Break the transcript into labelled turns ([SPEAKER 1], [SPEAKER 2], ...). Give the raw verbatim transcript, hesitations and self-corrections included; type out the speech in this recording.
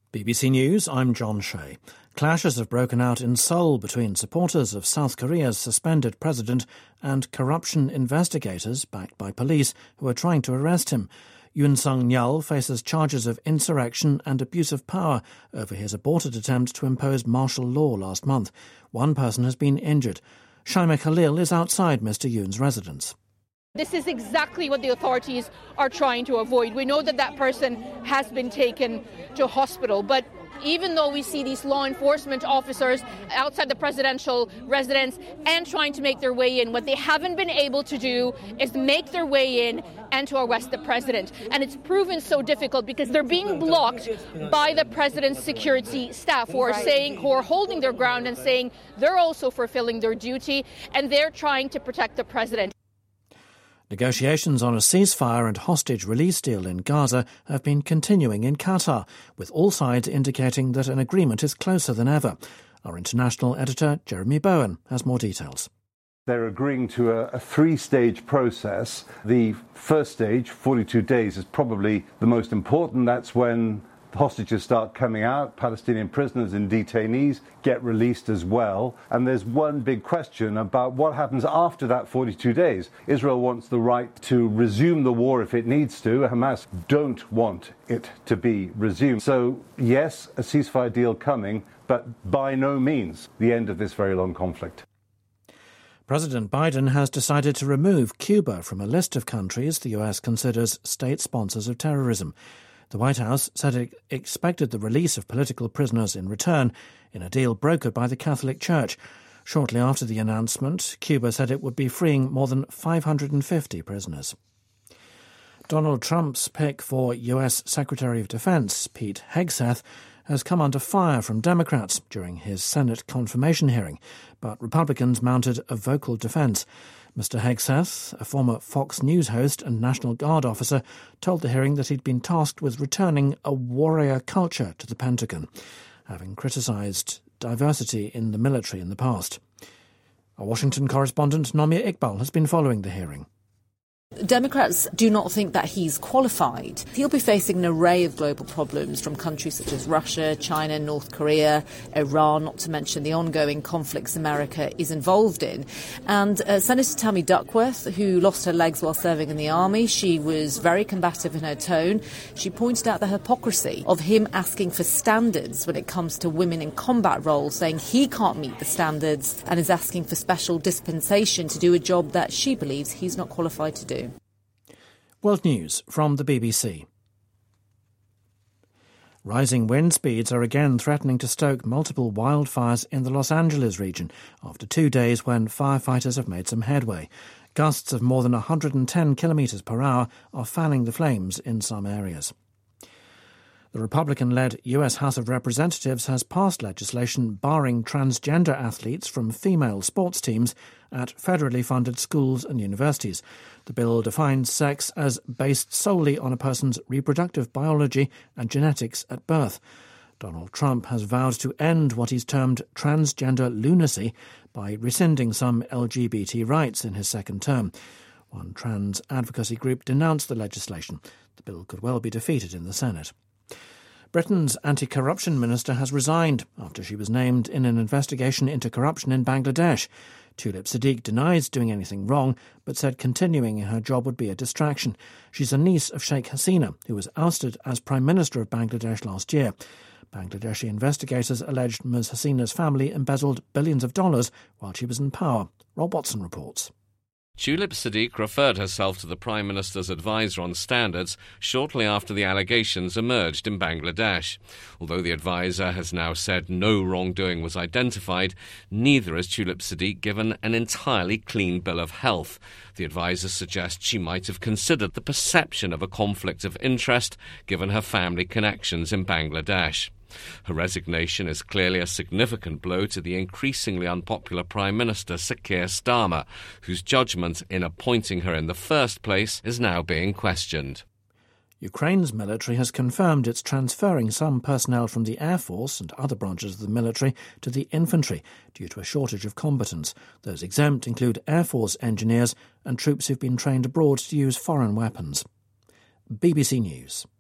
[SPEAKER 1] B B C News, I'm John Shea. Clashes have broken out in Seoul between supporters of South Korea's suspended president and corruption investigators backed by police who are trying to arrest him. Yoon Suk-yeol faces charges of insurrection and abuse of power over his aborted attempt to impose martial law last month. One person has been injured. Shaima Khalil is outside Mister Yoon's residence.
[SPEAKER 2] This is exactly what the authorities are trying to avoid. We know that that person has been taken to hospital, but even though we see these law enforcement officers outside the presidential residence and trying to make their way in, what they haven't been able to do is make their way in and to arrest the president. And it's proven so difficult because they're being blocked by the president's security staff who are saying, who are holding their ground and saying they're also fulfilling their duty and they're trying to protect the president.
[SPEAKER 1] Negotiations on a ceasefire and hostage release deal in Gaza have been continuing in Qatar, with all sides indicating that an agreement is closer than ever. Our international editor, Jeremy Bowen, has more details.
[SPEAKER 3] They're agreeing to a, a three-stage process. The first stage, forty-two days, is probably the most important. That's when the hostages start coming out, Palestinian prisoners and detainees get released as well. And there's one big question about what happens after that forty-two days. Israel wants the right to resume the war if it needs to. Hamas don't want it to be resumed. So, yes, a ceasefire deal coming, but by no means the end of this very long conflict.
[SPEAKER 1] President Biden has decided to remove Cuba from a list of countries the U S considers state sponsors of terrorism. The White House said it expected the release of political prisoners in return in a deal brokered by the Catholic Church. Shortly after the announcement, Cuba said it would be freeing more than five hundred fifty prisoners. Donald Trump's pick for U S Secretary of Defense, Pete Hegseth, has come under fire from Democrats during his Senate confirmation hearing, but Republicans mounted a vocal defense. Mister Hegseth, a former Fox News host and National Guard officer, told the hearing that he'd been tasked with returning a warrior culture to the Pentagon, having criticised diversity in the military in the past. Our Washington correspondent, Nomia Iqbal, has been following the hearing.
[SPEAKER 4] Democrats do not think that he's qualified. He'll be facing an array of global problems from countries such as Russia, China, North Korea, Iran, not to mention the ongoing conflicts America is involved in. And uh, Senator Tammy Duckworth, who lost her legs while serving in the army, she was very combative in her tone. She pointed out the hypocrisy of him asking for standards when it comes to women in combat roles, saying he can't meet the standards and is asking for special dispensation to do a job that she believes he's not qualified to do.
[SPEAKER 1] World News from the B B C. Rising wind speeds are again threatening to stoke multiple wildfires in the Los Angeles region after two days when firefighters have made some headway. Gusts of more than one hundred ten kilometres per hour are fanning the flames in some areas. The Republican-led U S House of Representatives has passed legislation barring transgender athletes from female sports teams at federally funded schools and universities. The bill defines sex as based solely on a person's reproductive biology and genetics at birth. Donald Trump has vowed to end what he's termed transgender lunacy by rescinding some L G B T rights in his second term. One trans advocacy group denounced the legislation. The bill could well be defeated in the Senate. Britain's anti-corruption minister has resigned after she was named in an investigation into corruption in Bangladesh. Tulip Siddiq denies doing anything wrong, but said continuing in her job would be a distraction. She's a niece of Sheikh Hasina, who was ousted as Prime Minister of Bangladesh last year. Bangladeshi investigators alleged Miz Hasina's family embezzled billions of dollars while she was in power. Rob Watson reports.
[SPEAKER 5] Tulip Siddiq referred herself to the Prime Minister's advisor on standards shortly after the allegations emerged in Bangladesh. Although the advisor has now said no wrongdoing was identified, neither has Tulip Siddiq given an entirely clean bill of health. The advisor suggests she might have considered the perception of a conflict of interest given her family connections in Bangladesh. Her resignation is clearly a significant blow to the increasingly unpopular Prime Minister Sir Keir Starmer, whose judgment in appointing her in the first place is now being questioned.
[SPEAKER 1] Ukraine's military has confirmed it's transferring some personnel from the Air Force and other branches of the military to the infantry due to a shortage of combatants. Those exempt include Air Force engineers and troops who've been trained abroad to use foreign weapons. B B C News.